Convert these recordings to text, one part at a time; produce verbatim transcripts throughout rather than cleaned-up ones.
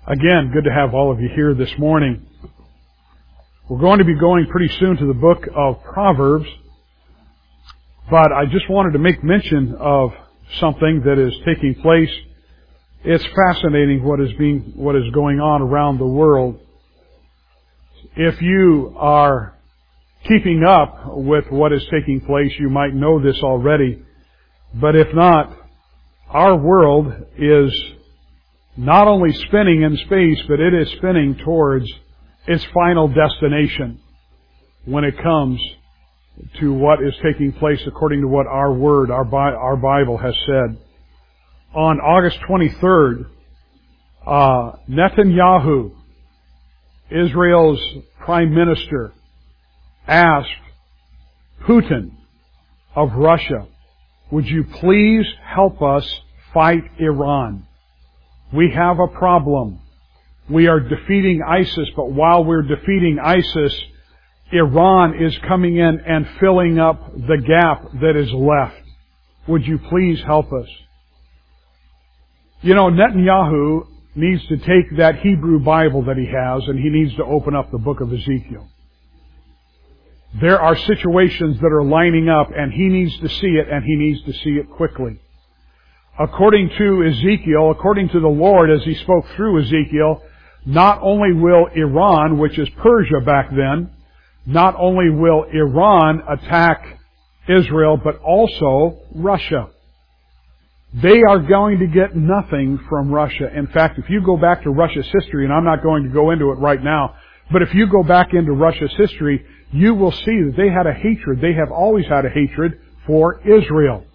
Again, good to have all of you here this morning. We're going to be going pretty soon to the book of Proverbs, but I just wanted to make mention of something that is taking place. It's fascinating what is being, what is going on around the world. If you are keeping up with what is taking place, you might know this already, but if not, our world is not only spinning in space, but it is spinning towards its final destination when it comes to what is taking place according to what our Word, our, Bi- our Bible has said. On August twenty-third, uh, Netanyahu, Israel's Prime Minister, asked Putin of Russia, "Would you please help us fight Iran? We have a problem. We are defeating ISIS, but while we're defeating ISIS, Iran is coming in and filling up the gap that is left. Would you please help us?" You know, Netanyahu needs to take that Hebrew Bible that he has and he needs to open up the book of Ezekiel. There are situations that are lining up and he needs to see it and he needs to see it quickly. According to Ezekiel, according to the Lord as He spoke through Ezekiel, not only will Iran, which is Persia back then, not only will Iran attack Israel, but also Russia. They are going to get nothing from Russia. In fact, if you go back to Russia's history, and I'm not going to go into it right now, but if you go back into Russia's history, you will see that they had a hatred. They have always had a hatred for Israel.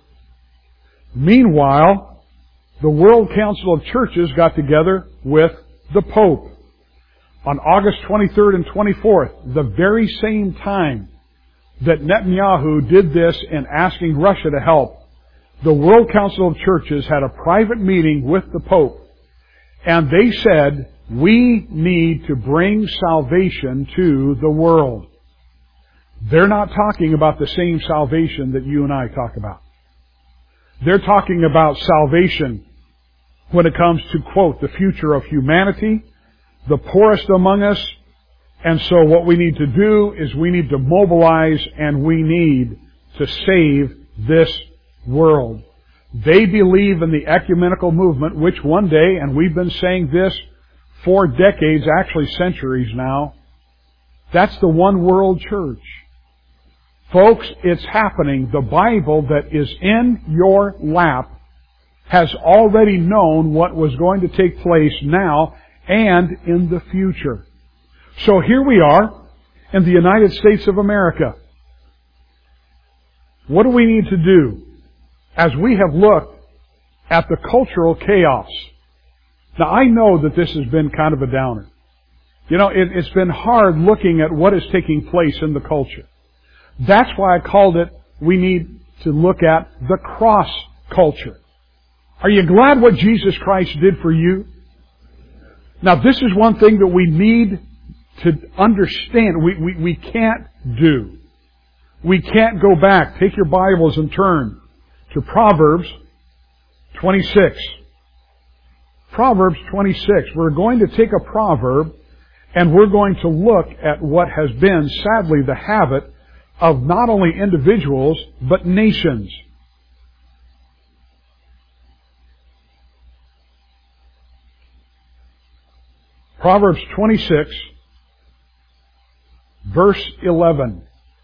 Meanwhile, the World Council of Churches got together with the Pope on August twenty-third and twenty-fourth, the very same time that Netanyahu did this in asking Russia to help. The World Council of Churches had a private meeting with the Pope, and they said, we need to bring salvation to the world. They're not talking about the same salvation that you and I talk about. They're talking about salvation when it comes to, quote, the future of humanity, the poorest among us. And so what we need to do is we need to mobilize and we need to save this world. They believe in the ecumenical movement, which one day, and we've been saying this for decades, actually centuries now, that's the one world church. Folks, it's happening. The Bible that is in your lap has already known what was going to take place now and in the future. So here we are in the United States of America. What do we need to do as we have looked at the cultural chaos? Now, I know that this has been kind of a downer. You know, it, it's been hard looking at what is taking place in the culture. That's why I called it, we need to look at the cross culture. Are you glad what Jesus Christ did for you? Now, this is one thing that we need to understand. We, we, we can't do. We can't go back. Take your Bibles and turn to Proverbs twenty-six. Proverbs twenty-six. We're going to take a proverb and we're going to look at what has been, sadly, the habit of not only individuals, but nations. Proverbs twenty-six, verse eleven.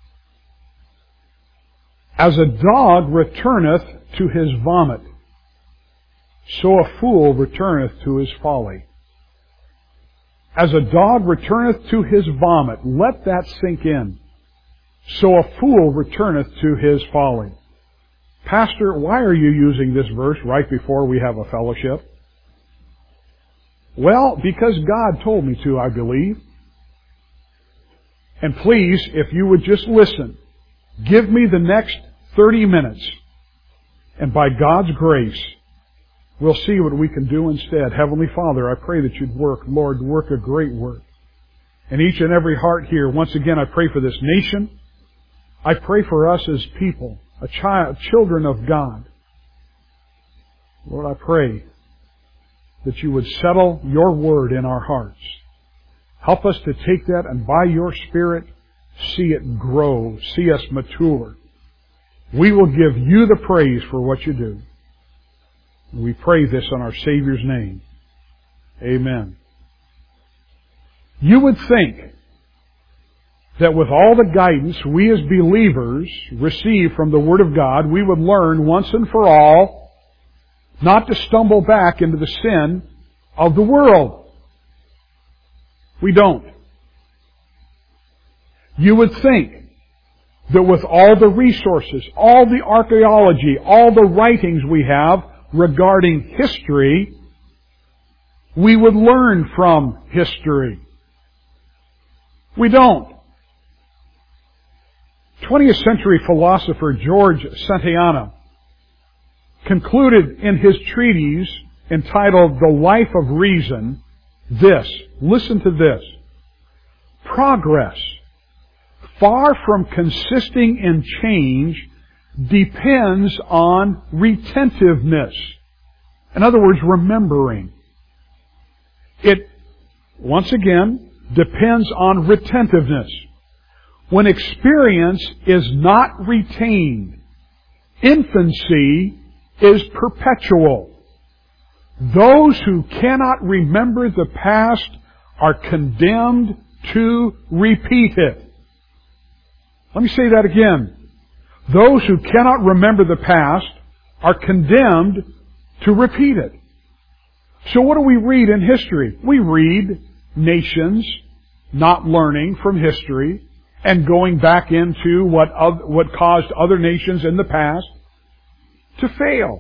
As a dog returneth to his vomit, so a fool returneth to his folly. As a dog returneth to his vomit, let that sink in. So a fool returneth to his folly. Pastor, why are you using this verse right before we have a fellowship? Well, because God told me to, I believe. And please, if you would just listen, give me the next thirty minutes, and by God's grace, we'll see what we can do instead. Heavenly Father, I pray that you'd work, Lord, work a great work in each and every heart here. Once again, I pray for this nation. I pray for us as people, a child, children of God. Lord, I pray that you would settle your word in our hearts. Help us to take that and by your Spirit see it grow, see us mature. We will give you the praise for what you do. We pray this in our Savior's name. Amen. You would think that with all the guidance we as believers receive from the Word of God, we would learn once and for all not to stumble back into the sin of the world. We don't. You would think that with all the resources, all the archaeology, all the writings we have regarding history, we would learn from history. We don't. twentieth century philosopher George Santayana concluded in his treatise entitled The Life of Reason this. Listen to this. Progress, far from consisting in change, depends on retentiveness. In other words, remembering. It, once again, depends on retentiveness. When experience is not retained, infancy is perpetual. Those who cannot remember the past are condemned to repeat it. Let me say that again. Those who cannot remember the past are condemned to repeat it. So what do we read in history? We read nations not learning from history and going back into what what caused other nations in the past to fail.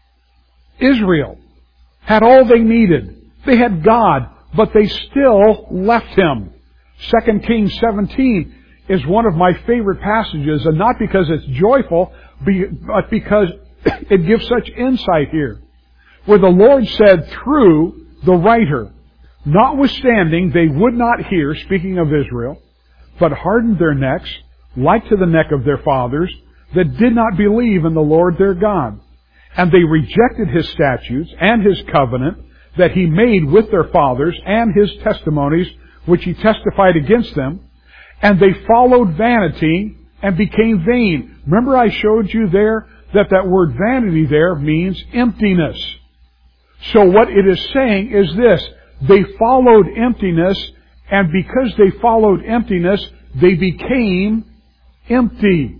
Israel had all they needed. They had God, but they still left Him. Second Kings seventeen is one of my favorite passages, and not because it's joyful, but because it gives such insight here. Where the Lord said through the writer, notwithstanding they would not hear, speaking of Israel, but hardened their necks, like to the neck of their fathers, that did not believe in the Lord their God. And they rejected His statutes and His covenant that He made with their fathers and His testimonies, which He testified against them. And they followed vanity and became vain. Remember I showed you there that that word vanity there means emptiness. So what it is saying is this. They followed emptiness, and because they followed emptiness, they became empty.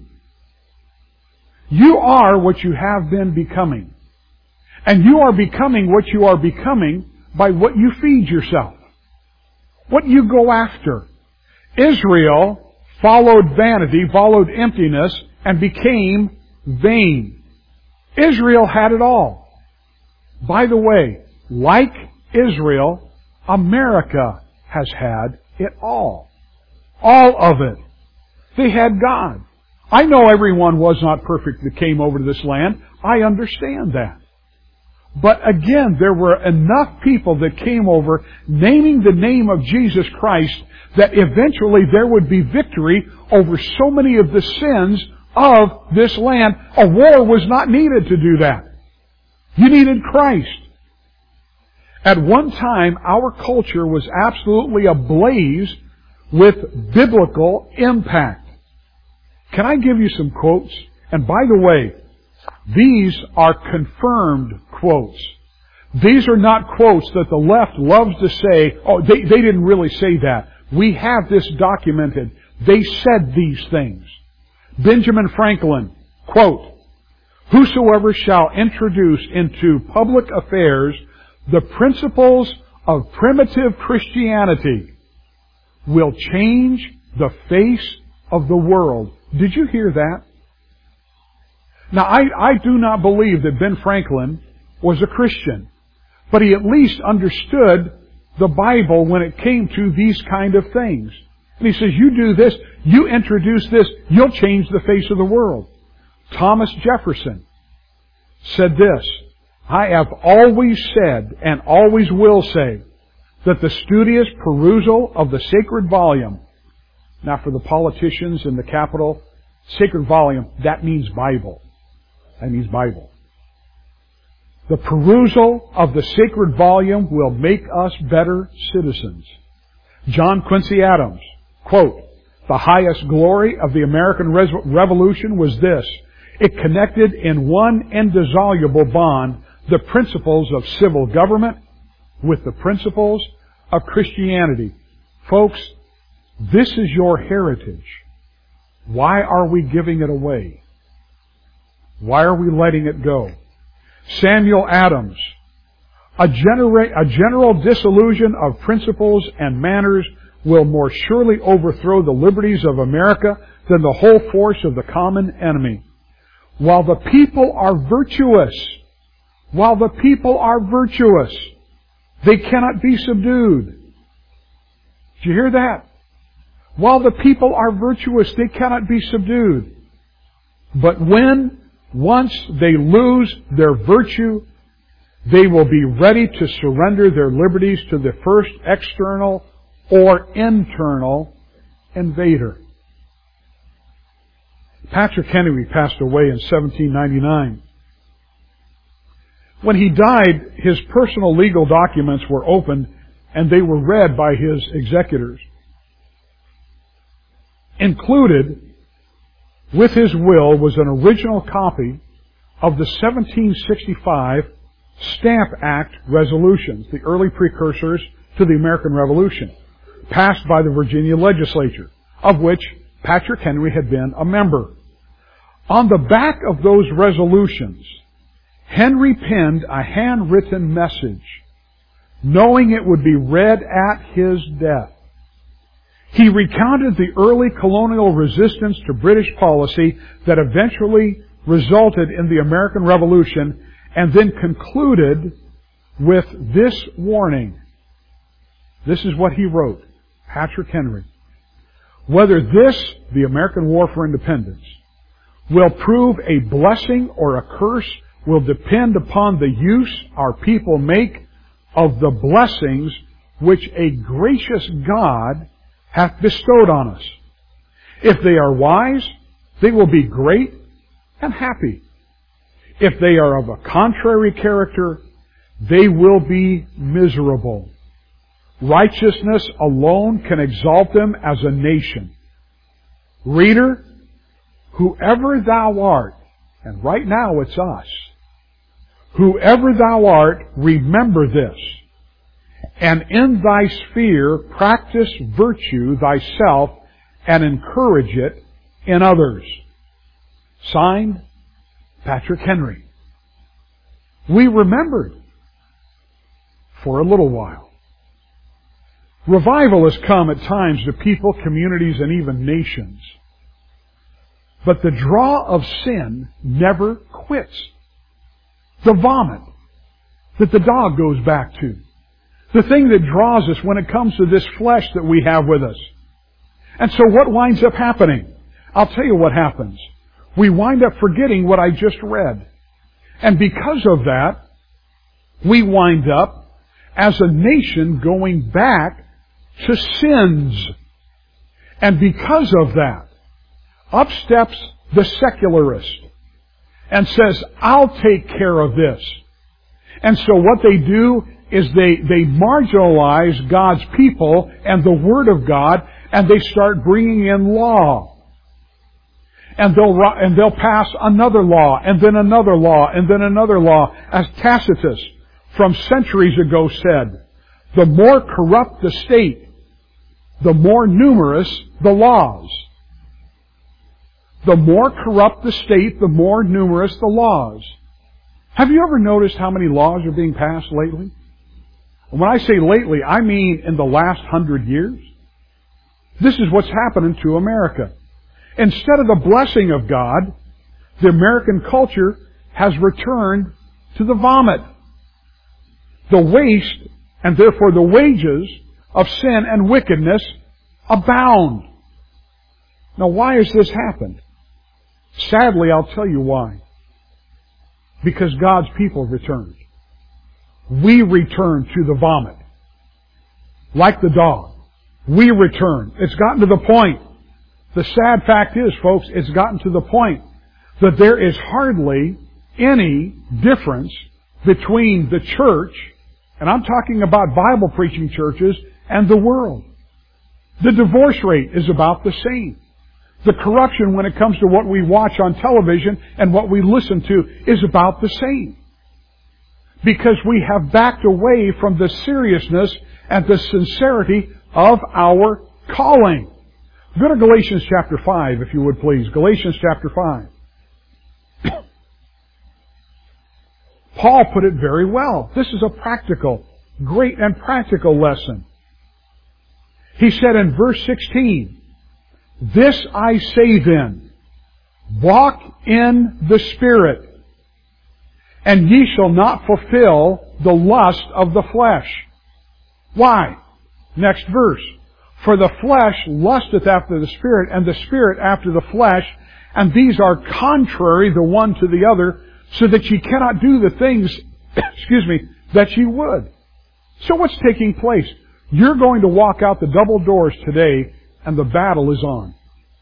You are what you have been becoming. And you are becoming what you are becoming by what you feed yourself. What you go after. Israel followed vanity, followed emptiness, and became vain. Israel had it all. By the way, like Israel, America has had it all. All of it. They had God. I know everyone was not perfect that came over to this land. I understand that. But again, there were enough people that came over naming the name of Jesus Christ that eventually there would be victory over so many of the sins of this land. A war was not needed to do that. You needed Christ. At one time, our culture was absolutely ablaze with biblical impact. Can I give you some quotes? And by the way, these are confirmed quotes. These are not quotes that the left loves to say, oh, they, they didn't really say that. We have this documented. They said these things. Benjamin Franklin, quote, "Whosoever shall introduce into public affairs the principles of primitive Christianity will change the face of the world." Did you hear that? Now, I, I do not believe that Ben Franklin was a Christian, but he at least understood the Bible when it came to these kind of things. And he says, you do this, you introduce this, you'll change the face of the world. Thomas Jefferson said this, "I have always said and always will say that the studious perusal of the sacred volume," now for the politicians in the Capitol, sacred volume, that means Bible. That means Bible. The perusal of the sacred volume will make us better citizens. John Quincy Adams, quote, "The highest glory of the American Revolution was this. It connected in one indissoluble bond the principles of civil government with the principles of Christianity." Folks, this is your heritage. Why are we giving it away? Why are we letting it go? Samuel Adams, a, genera- a general disillusion of principles and manners will more surely overthrow the liberties of America than the whole force of the common enemy. While the people are virtuous, while the people are virtuous, they cannot be subdued. Did you hear that? While the people are virtuous, they cannot be subdued. But when, once they lose their virtue, they will be ready to surrender their liberties to the first external or internal invader. Patrick Henry passed away in seventeen ninety-nine. When he died, his personal legal documents were opened and they were read by his executors. Included with his will was an original copy of the seventeen sixty-five Stamp Act resolutions, the early precursors to the American Revolution, passed by the Virginia legislature, of which Patrick Henry had been a member. On the back of those resolutions, Henry penned a handwritten message, knowing it would be read at his death. He recounted the early colonial resistance to British policy that eventually resulted in the American Revolution, and then concluded with this warning. This is what he wrote, Patrick Henry. "Whether this, the American War for Independence, will prove a blessing or a curse will depend upon the use our people make of the blessings which a gracious God hath bestowed on us. If they are wise, they will be great and happy. If they are of a contrary character, they will be miserable. Righteousness alone can exalt them as a nation. Reader, whoever thou art," and right now it's us, "whoever thou art, remember this, and in thy sphere practice virtue thyself and encourage it in others." Signed, Patrick Henry. We remembered for a little while. Revival has come at times to people, communities, and even nations. But the draw of sin never quits. The vomit that the dog goes back to. The thing that draws us when it comes to this flesh that we have with us. And so what winds up happening? I'll tell you what happens. We wind up forgetting what I just read. And because of that, we wind up, as a nation, going back to sins. And because of that, up steps the secularist and says, "I'll take care of this." And so what they do is they, they marginalize God's people and the Word of God, and they start bringing in law. And they'll, and they'll pass another law, and then another law, and then another law. As Tacitus from centuries ago said, "The more corrupt the state, the more numerous the laws." The more corrupt the state, the more numerous the laws. Have you ever noticed how many laws are being passed lately? And when I say lately, I mean in the last hundred years. This is what's happening to America. Instead of the blessing of God, the American culture has returned to the vomit. The waste, and therefore the wages, of sin and wickedness abound. Now, why has this happened? Sadly, I'll tell you why. Because God's people returned. We return to the vomit. Like the dog. We return. It's gotten to the point. The sad fact is, folks, it's gotten to the point that there is hardly any difference between the church, and I'm talking about Bible preaching churches, and the world. The divorce rate is about the same. The corruption when it comes to what we watch on television and what we listen to is about the same. Because we have backed away from the seriousness and the sincerity of our calling. Go to Galatians chapter five, if you would please. Galatians chapter five. Paul put it very well. This is a practical, great and practical lesson. He said in verse sixteen, "This I say then, walk in the Spirit, and ye shall not fulfill the lust of the flesh." Why? Next verse. "For the flesh lusteth after the Spirit, and the Spirit after the flesh, and these are contrary the one to the other, so that ye cannot do the things, excuse me, that ye would." So what's taking place? You're going to walk out the double doors today, and the battle is on.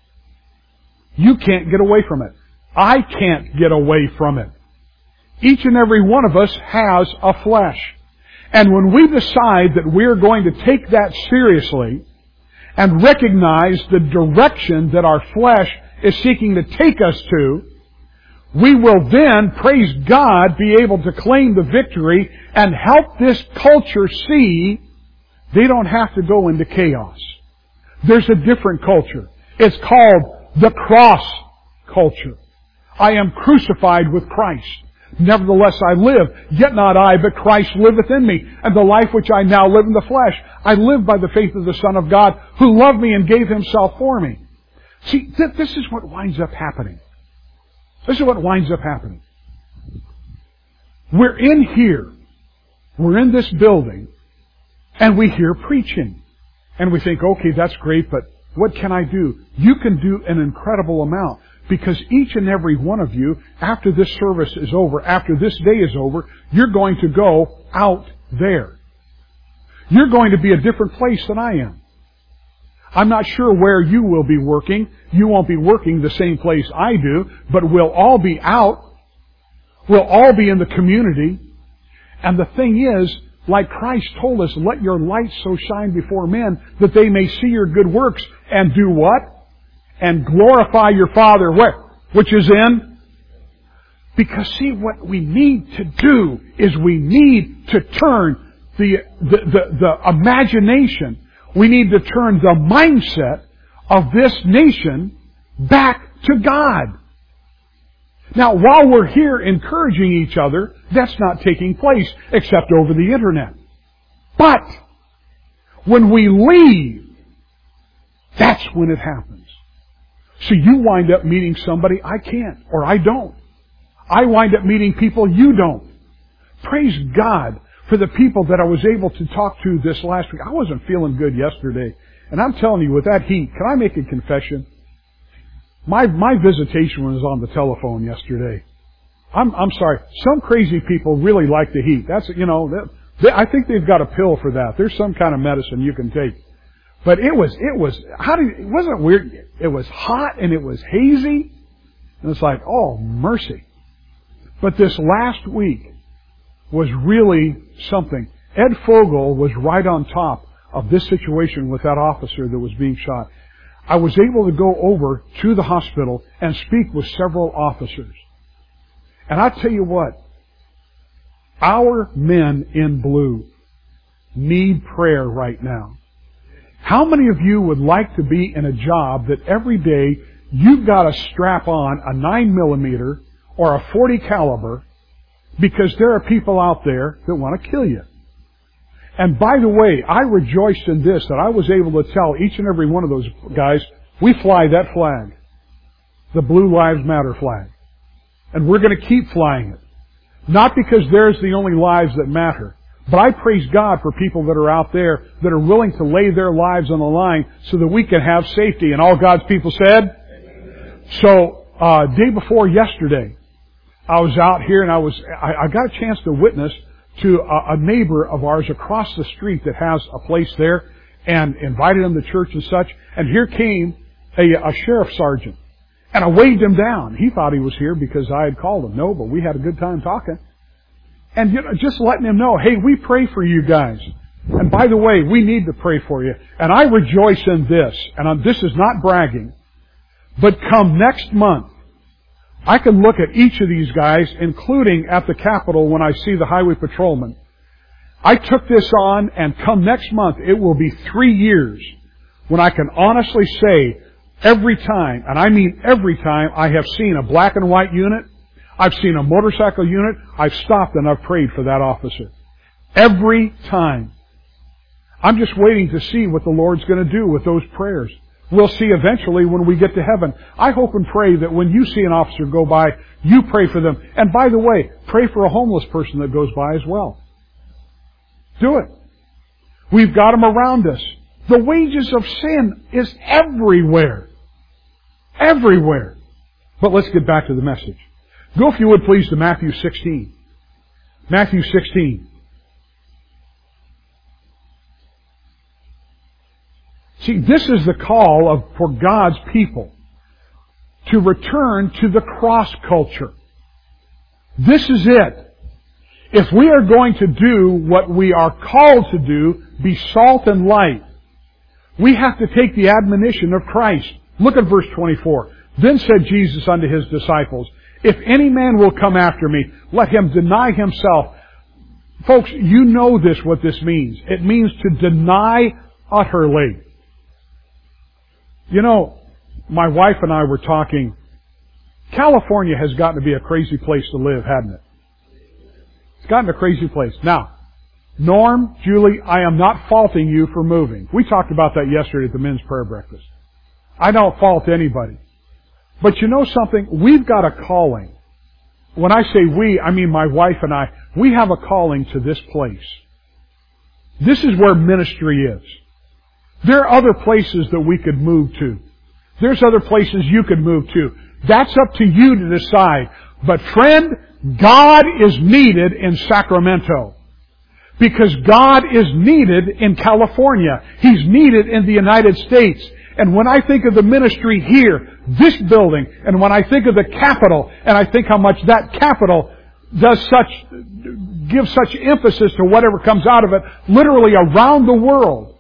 You can't get away from it. I can't get away from it. Each and every one of us has a flesh. And when we decide that we're going to take that seriously and recognize the direction that our flesh is seeking to take us to, we will then, praise God, be able to claim the victory and help this culture see they don't have to go into chaos. There's a different culture. It's called the cross culture. I am crucified with Christ. Nevertheless I live, yet not I, but Christ liveth in me. And the life which I now live in the flesh, I live by the faith of the Son of God, who loved me and gave Himself for me. See, th- this is what winds up happening. This is what winds up happening. We're in here. We're in this building. And we hear preaching. And we think, okay, that's great, but what can I do? You can do an incredible amount. Because each and every one of you, after this service is over, after this day is over, you're going to go out there. You're going to be a different place than I am. I'm not sure where you will be working. You won't be working the same place I do, but we'll all be out. We'll all be in the community. And the thing is, like Christ told us, let your light so shine before men that they may see your good works and do what? And glorify your Father where? Which is in? Because see, what we need to do is we need to turn the, the, the, the imagination, we need to turn the mindset of this nation back to God. Now, while we're here encouraging each other, that's not taking place except over the internet. But when we leave, that's when it happens. So you wind up meeting somebody I can't, or I don't. I wind up meeting people you don't. Praise God for the people that I was able to talk to this last week. I wasn't feeling good yesterday. And I'm telling you, with that heat, can I make a confession? My my visitation was on the telephone yesterday. I'm I'm sorry. Some crazy people really like the heat. That's, you know, they, I think they've got a pill for that. There's some kind of medicine you can take. But it was, it was, how did, it wasn't weird. It was hot and it was hazy. And it's like, oh, mercy. But this last week was really something. Ed Fogel was right on top of this situation with that officer that was being shot. I was able to go over to the hospital and speak with several officers. And I tell you what, our men in blue need prayer right now. How many of you would like to be in a job that every day you've got to strap on a nine millimeter or a forty caliber because there are people out there that want to kill you? And by the way, I rejoiced in this, that I was able to tell each and every one of those guys, we fly that flag, the Blue Lives Matter flag. And we're going to keep flying it. Not because there's the only lives that matter, but I praise God for people that are out there that are willing to lay their lives on the line so that we can have safety. And all God's people said? Amen. So, uh, day before yesterday, I was out here and I was, I, I got a chance to witness to a, a neighbor of ours across the street that has a place there, and invited him to church and such. And here came a, a sheriff sergeant. And I waved him down. He thought he was here because I had called him. No, but we had a good time talking. And you know, just letting them know, hey, we pray for you guys. And by the way, we need to pray for you. And I rejoice in this, and I'm, this is not bragging, but come next month, I can look at each of these guys, including at the Capitol when I see the highway patrolman. I took this on, and come next month, it will be three years when I can honestly say, every time, and I mean every time, I have seen a black and white unit, I've seen a motorcycle unit, I've stopped and I've prayed for that officer. Every time. I'm just waiting to see what the Lord's going to do with those prayers. We'll see eventually when we get to heaven. I hope and pray that when you see an officer go by, you pray for them. And by the way, pray for a homeless person that goes by as well. Do it. We've got them around us. The wages of sin is everywhere. Everywhere. But let's get back to the message. Go, if you would please, to Matthew sixteen. Matthew sixteen. See, this is the call of, for God's people to return to the cross culture. This is it. If we are going to do what we are called to do, be salt and light, we have to take the admonition of Christ. Look at verse twenty-four. Then said Jesus unto His disciples, if any man will come after me, let him deny himself. Folks, you know this, what this means. It means to deny utterly. You know, my wife and I were talking. California has gotten to be a crazy place to live, hasn't it? It's gotten a crazy place. Now, Norm, Julie, I am not faulting you for moving. We talked about that yesterday at the men's prayer breakfast. I don't fault anybody. But you know something? We've got a calling. When I say we, I mean my wife and I. We have a calling to this place. This is where ministry is. There are other places that we could move to. There's other places you could move to. That's up to you to decide. But friend, God is needed in Sacramento. Because God is needed in California. He's needed in the United States. And when I think of the ministry here, this building, and when I think of the Capitol, and I think how much that Capitol does such, gives such emphasis to whatever comes out of it, literally around the world,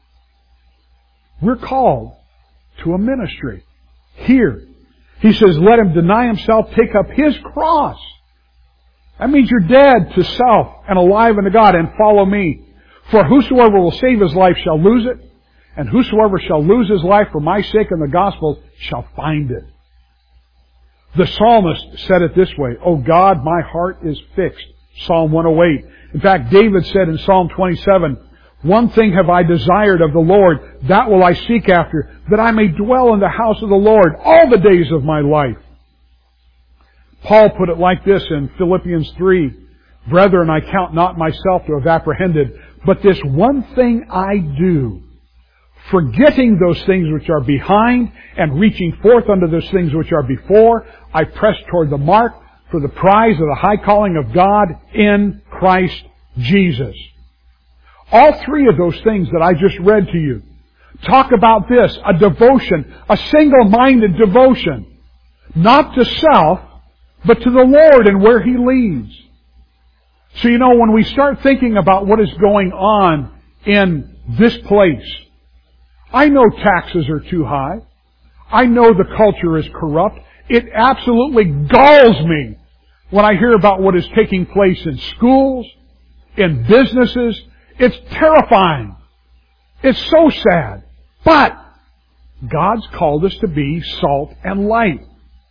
we're called to a ministry here. He says, let him deny himself, take up his cross. That means you're dead to self and alive unto God, and follow me. For whosoever will save his life shall lose it, and whosoever shall lose his life for my sake and the gospel shall find it. The psalmist said it this way, O God, my heart is fixed. Psalm one oh eight. In fact, David said in Psalm twenty-seven, one thing have I desired of the Lord, that will I seek after, that I may dwell in the house of the Lord all the days of my life. Paul put it like this in Philippians three, Brethren, I count not myself to have apprehended, but this one thing I do, forgetting those things which are behind and reaching forth unto those things which are before, I press toward the mark for the prize of the high calling of God in Christ Jesus. All three of those things that I just read to you talk about this, a devotion, a single-minded devotion, not to self, but to the Lord and where He leads. So you know, when we start thinking about what is going on in this place, I know taxes are too high. I know the culture is corrupt. It absolutely galls me when I hear about what is taking place in schools, in businesses. It's terrifying. It's so sad. But God's called us to be salt and light.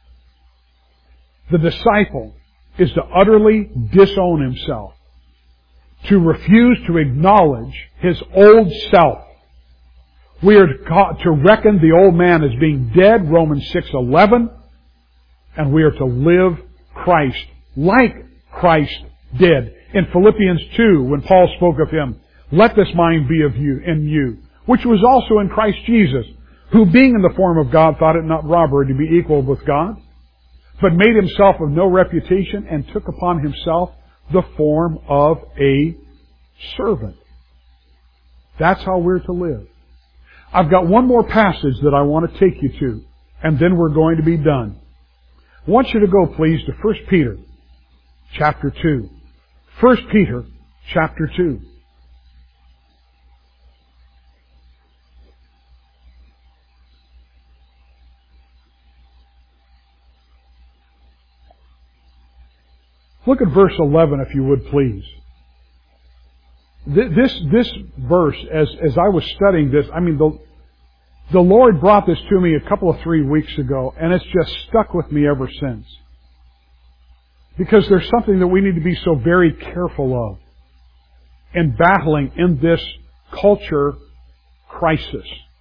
The disciple is to utterly disown himself, to refuse to acknowledge his old self. We are to reckon the old man as being dead, Romans six eleven, and we are to live Christ like Christ did. In Philippians two, when Paul spoke of Him, let this mind be of you, in you, which was also in Christ Jesus, who being in the form of God thought it not robbery to be equal with God, but made Himself of no reputation and took upon Himself the form of a servant. That's how we're to live. I've got one more passage that I want to take you to, and then we're going to be done. I want you to go, please, to First Peter chapter two. First Peter chapter two. Look at verse eleven, if you would, please. This, this verse, as, as I was studying this, I mean, the, the Lord brought this to me a couple of three weeks ago, and it's just stuck with me ever since. Because there's something that we need to be so very careful of in battling in this culture crisis.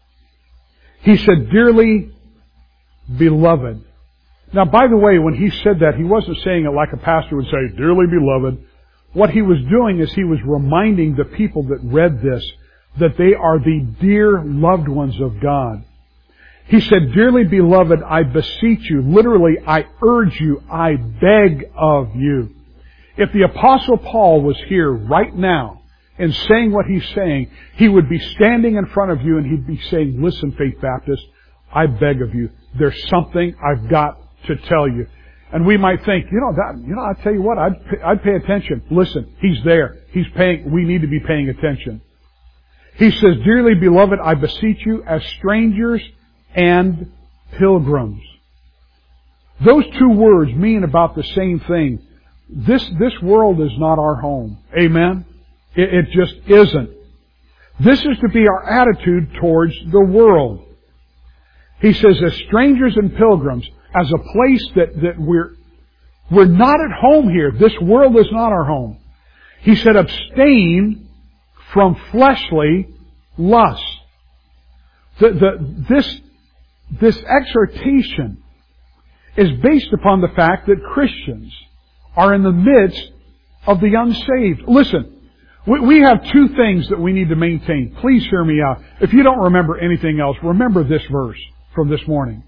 He said, "Dearly beloved." Now, by the way, when he said that, he wasn't saying it like a pastor would say, "Dearly beloved." What he was doing is he was reminding the people that read this that they are the dear loved ones of God. He said, "Dearly beloved, I beseech you." Literally, I urge you, I beg of you. If the Apostle Paul was here right now and saying what he's saying, he would be standing in front of you and he'd be saying, "Listen, Faith Baptist, I beg of you. There's something I've got to tell you." And we might think, you know, that, you know, I tell you what, I'd pay, I'd pay attention. Listen, he's there. He's paying. We need to be paying attention. He says, "Dearly beloved, I beseech you, as strangers and pilgrims." Those two words mean about the same thing. This this world is not our home. Amen? It, it just isn't. This is to be our attitude towards the world. He says, as strangers and pilgrims, as a place that, that we're, we're not at home here. This world is not our home. He said, abstain from fleshly lust. The, the, this, this exhortation is based upon the fact that Christians are in the midst of the unsaved. Listen, we, we have two things that we need to maintain. Please hear me out. If you don't remember anything else, remember this verse from this morning.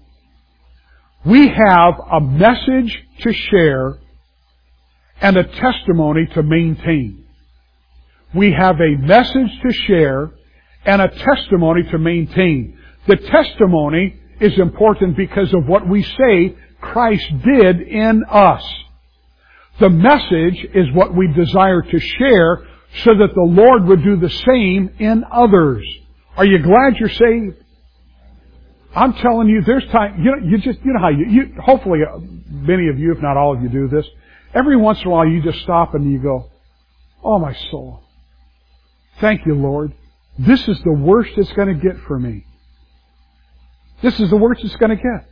We have a message to share and a testimony to maintain. We have a message to share and a testimony to maintain. The testimony is important because of what we say Christ did in us. The message is what we desire to share so that the Lord would do the same in others. Are you glad you're saved? I'm telling you, there's time, you know, you just, you know how you, you, hopefully many of you, if not all of you, do this. Every once in a while you just stop and you go, "Oh, my soul. Thank you, Lord. This is the worst it's going to get for me. This is the worst it's going to get."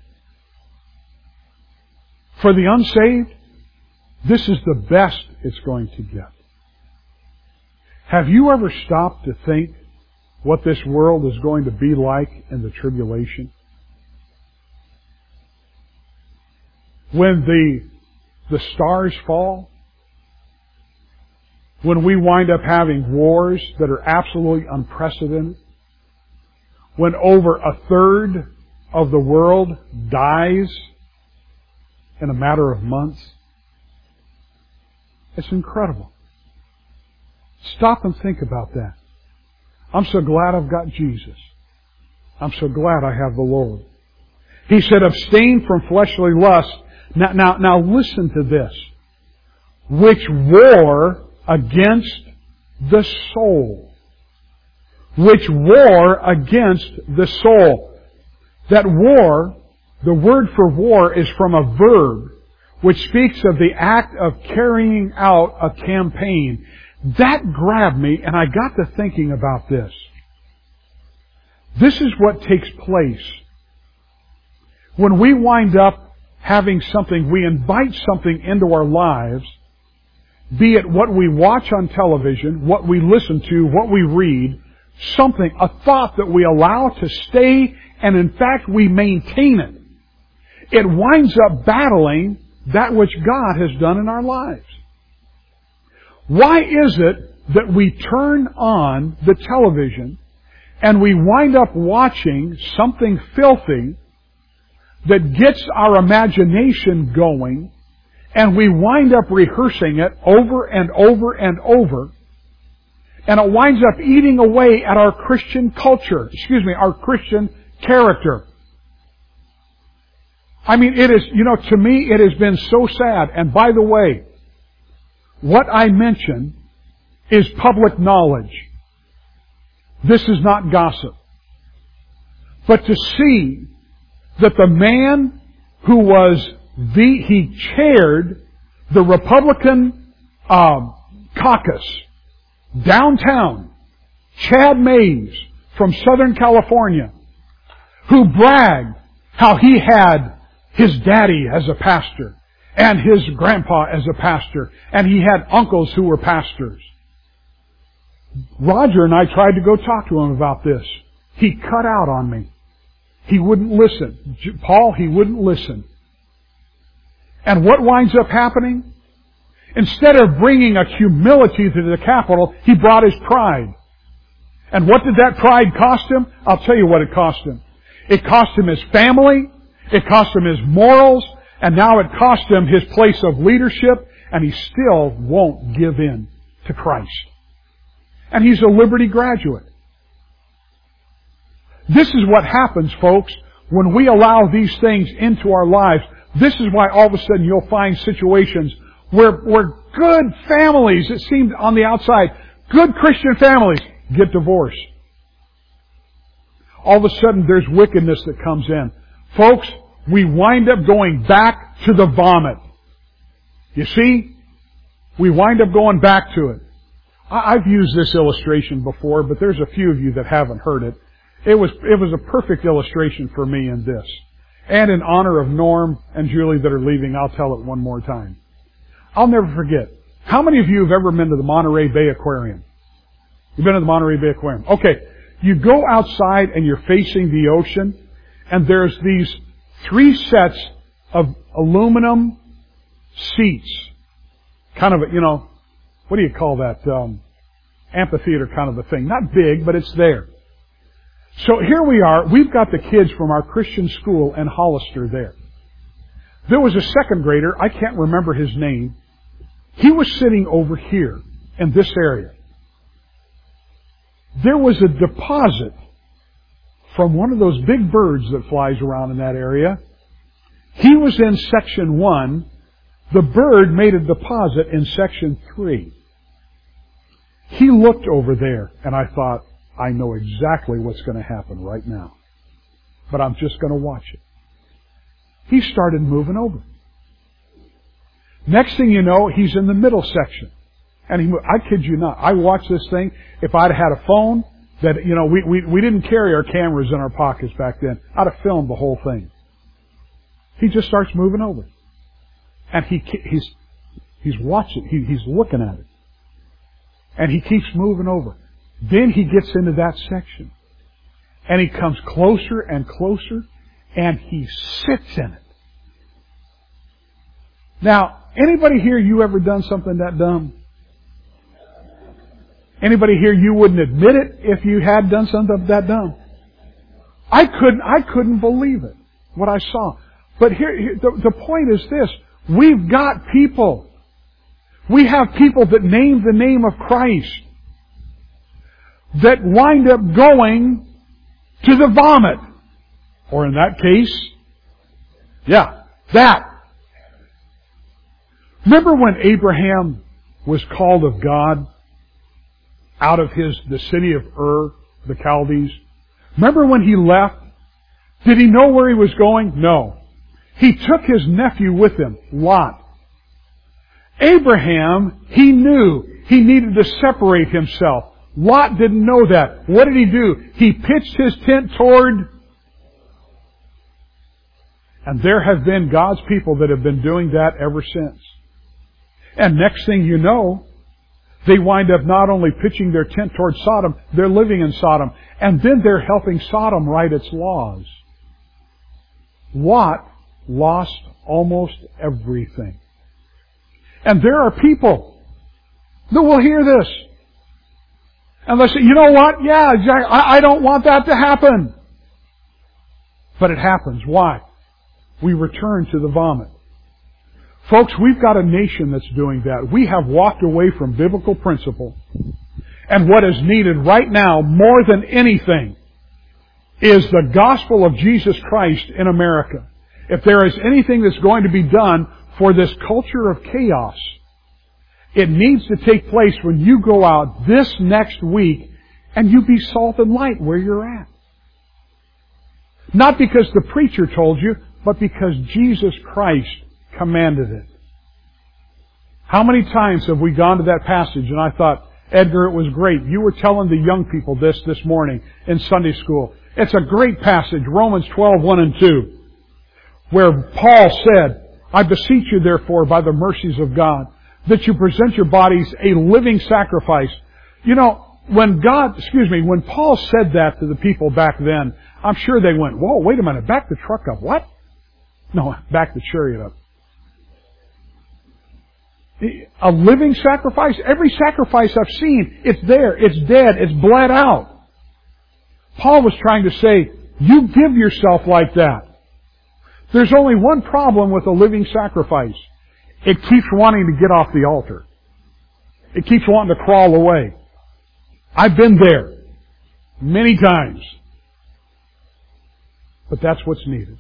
For the unsaved, this is the best it's going to get. Have you ever stopped to think what this world is going to be like in the tribulation? When the, the stars fall? When we wind up having wars that are absolutely unprecedented? When over a third of the world dies in a matter of months? It's incredible. Stop and think about that. I'm so glad I've got Jesus. I'm so glad I have the Lord. He said, abstain from fleshly lust. Now, now, now listen to this. Which war against the soul. Which war against the soul. That war, the word for war is from a verb which speaks of the act of carrying out a campaign. That grabbed me, and I got to thinking about this. This is what takes place when we wind up having something, we invite something into our lives, be it what we watch on television, what we listen to, what we read, something, a thought that we allow to stay, and in fact we maintain it. It winds up battling that which God has done in our lives. Why is it that we turn on the television and we wind up watching something filthy that gets our imagination going, and we wind up rehearsing it over and over and over, and it winds up eating away at our Christian culture, excuse me, our Christian character? I mean, it is, you know, to me it has been so sad. And by the way, what I mention is public knowledge. This is not gossip. But to see that the man who was the, he chaired the Republican uh, caucus downtown, Chad Mays from Southern California, who bragged how he had his daddy as a pastor and his grandpa as a pastor, and he had uncles who were pastors. Roger and I tried to go talk to him about this. He cut out on me. He wouldn't listen. Paul, he wouldn't listen. And what winds up happening? Instead of bringing a humility to the Capitol, he brought his pride. And what did that pride cost him? I'll tell you what it cost him. It cost him his family. It cost him his morals. And now it cost him his place of leadership. And he still won't give in to Christ. And he's a Liberty graduate. This is what happens, folks, when we allow these things into our lives. This is why all of a sudden you'll find situations where, where good families, it seemed on the outside, good Christian families, get divorced. All of a sudden there's wickedness that comes in. Folks, we wind up going back to the vomit. You see? We wind up going back to it. I've used this illustration before, but there's a few of you that haven't heard it. It was, it was a perfect illustration for me in this. And in honor of Norm and Julie that are leaving, I'll tell it one more time. I'll never forget. How many of you have ever been to the Monterey Bay Aquarium? You've been to the Monterey Bay Aquarium? Okay. You go outside and you're facing the ocean, and there's these three sets of aluminum seats. Kind of, you know, what do you call that? Um, amphitheater kind of a thing. Not big, but it's there. So here we are. We've got the kids from our Christian school in Hollister there. There was a second grader. I can't remember his name. He was sitting over here in this area. There was a deposit from one of those big birds that flies around in that area. He was in section one. The bird made a deposit in section three. He looked over there, and I thought, I know exactly what's going to happen right now. But I'm just going to watch it. He started moving over. Next thing you know, he's in the middle section. And he, I kid you not, I watched this thing. If I'd had a phone, that, you know, we, we, we didn't carry our cameras in our pockets back then, I'd have filmed the whole thing. He just starts moving over. And he, he's, he's watching, he, he's looking at it. And he keeps moving over. Then he gets into that section. And he comes closer and closer, and he sits in it. Now, anybody here, you ever done something that dumb? Anybody here, you wouldn't admit it if you had done something that dumb? I couldn't, I couldn't believe it, what I saw. But here, here the, the point is this. We've got people. We have people that name the name of Christ that wind up going to the vomit. Or in that case, yeah, that. Remember when Abraham was called of God out of his the city of Ur, the Chaldees? Remember when he left? Did he know where he was going? No. He took his nephew with him, Lot. Abraham, he knew he needed to separate himself. Lot didn't know that. What did he do? He pitched his tent toward... And there have been God's people that have been doing that ever since. And next thing you know, they wind up not only pitching their tent toward Sodom, they're living in Sodom. And then they're helping Sodom write its laws. Lot lost almost everything. And there are people that will hear this. And they'll say, you know what? Yeah, I don't want that to happen. But it happens. Why? We return to the vomit. Folks, we've got a nation that's doing that. We have walked away from biblical principle. And what is needed right now, more than anything, is the gospel of Jesus Christ in America. If there is anything that's going to be done for this culture of chaos, It needs to take place when you go out this next week and you be salt and light where you're at. Not because the preacher told you, but because Jesus Christ commanded it. How many times have we gone to that passage and I thought, Edgar, it was great. You were telling the young people this this morning in Sunday school. It's a great passage, Romans twelve, one and two, where Paul said, I beseech you therefore by the mercies of God, that you present your bodies a living sacrifice. You know, when God, excuse me, when Paul said that to the people back then, I'm sure they went, whoa, wait a minute, back the truck up. What? No, back the chariot up. A living sacrifice? Every sacrifice I've seen, it's there, it's dead, it's bled out. Paul was trying to say, you give yourself like that. There's only one problem with a living sacrifice. It keeps wanting to get off the altar. It keeps wanting to crawl away. I've been there many times. But that's what's needed.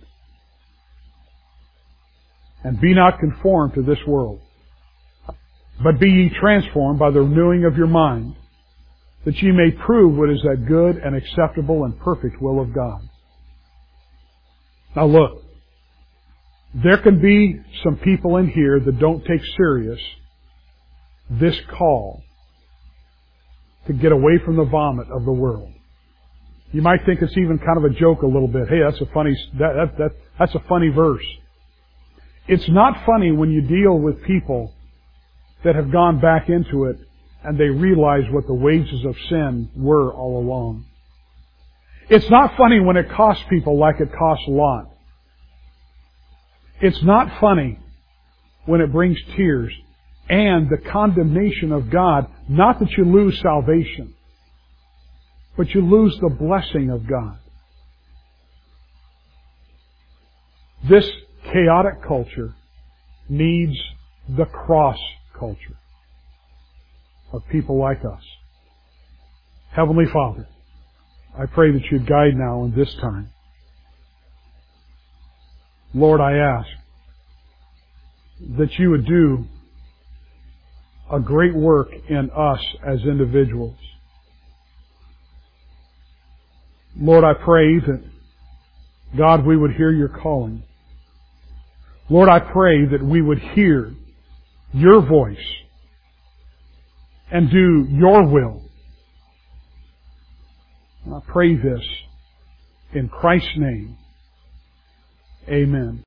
And be not conformed to this world, but be ye transformed by the renewing of your mind, that ye may prove what is that good and acceptable and perfect will of God. Now look, there can be some people in here that don't take serious this call to get away from the vomit of the world. You might think it's even kind of a joke a little bit. Hey, that's a funny, that, that, that, that's a funny verse. It's not funny when you deal with people that have gone back into it and they realize what the wages of sin were all along. It's not funny when it costs people like it cost Lot. It's not funny when it brings tears and the condemnation of God. Not that you lose salvation, but you lose the blessing of God. This chaotic culture needs the cross culture of people like us. Heavenly Father, I pray that you'd guide now in this time. Lord, I ask that you would do a great work in us as individuals. Lord, I pray that, God, we would hear your calling. Lord, I pray that we would hear your voice and do your will. And I pray this in Christ's name. Amen.